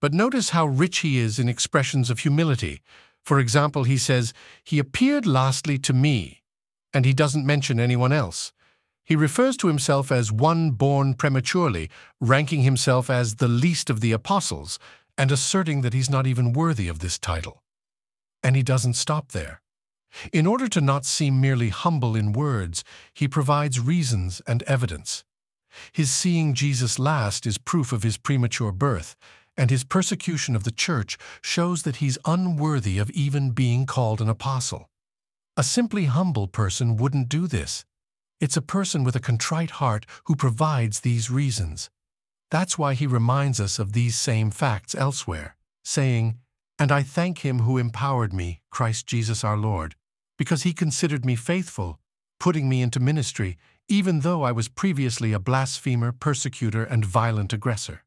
But notice how rich he is in expressions of humility. For example, he says, "He appeared lastly to me," and he doesn't mention anyone else. He refers to himself as one born prematurely, ranking himself as the least of the apostles, and asserting that he's not even worthy of this title. And he doesn't stop there. In order to not seem merely humble in words, he provides reasons and evidence. His seeing Jesus last is proof of his premature birth, and his persecution of the church shows that he's unworthy of even being called an apostle. A simply humble person wouldn't do this. It's a person with a contrite heart who provides these reasons. That's why he reminds us of these same facts elsewhere, saying, "And I thank him who empowered me, Christ Jesus our Lord, because he considered me faithful, putting me into ministry, even though I was previously a blasphemer, persecutor, and violent aggressor."